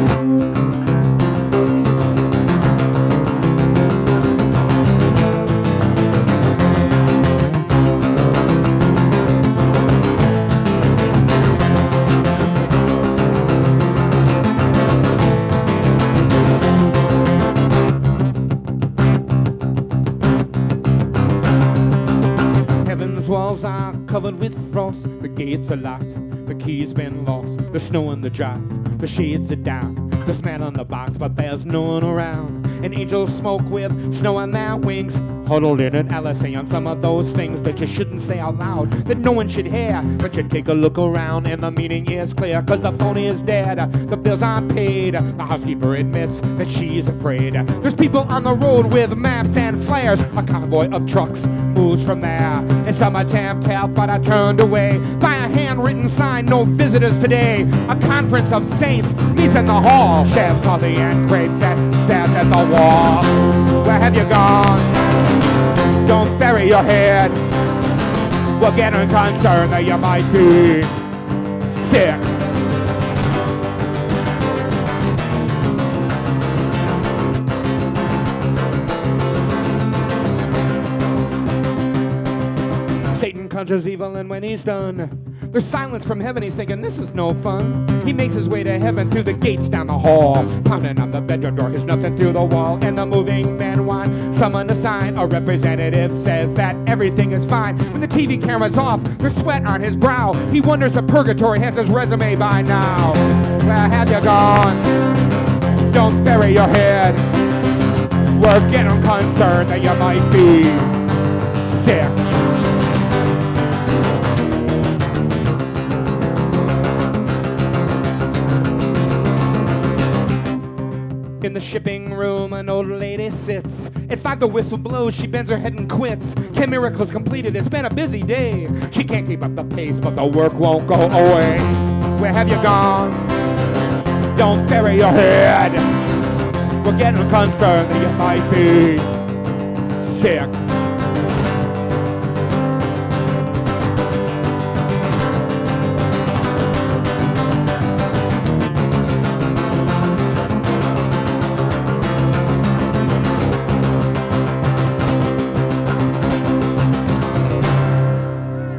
Heaven's walls are covered with frost. The gates are locked, the key's been lost. The snow in the drop, the shades are down. The smell on the box, but there's no one around. And angels smoke with snow on their wings, huddled in an LSA on some of those things that you shouldn't say out loud, that no one should hear. But you take a look around and the meaning is clear, cause the phone is dead, the bills aren't paid. The housekeeper admits that she's afraid. There's people on the road with maps and flares. A convoy of trucks moves from there. And some attempt help, but I turned away by a handwritten sign, no visitors today. A conference of saints meets in the hall, shares coffee and crepes and stares at the wall. Where have you gone? Don't bury your head. We're getting concerned that you might be sick. Satan conjures evil, and when he's done, there's silence from heaven. He's thinking, this is no fun. He makes his way to heaven through the gates down the hall, pounding on the bedroom door. There's nothing through the wall, and the moving men want someone to sign. A representative says that everything is fine. When the TV camera's off, there's sweat on his brow. He wonders if purgatory has his resume by now. Where have you gone? Don't bury your head. We're getting concerned that you might be sick. In the shipping room, an old lady sits. At 5 the whistle blows, she bends her head and quits. 10 miracles completed, it's been a busy day. She can't keep up the pace, but the work won't go away. Where have you gone? Don't bury your head. We're getting concerned that you might be sick.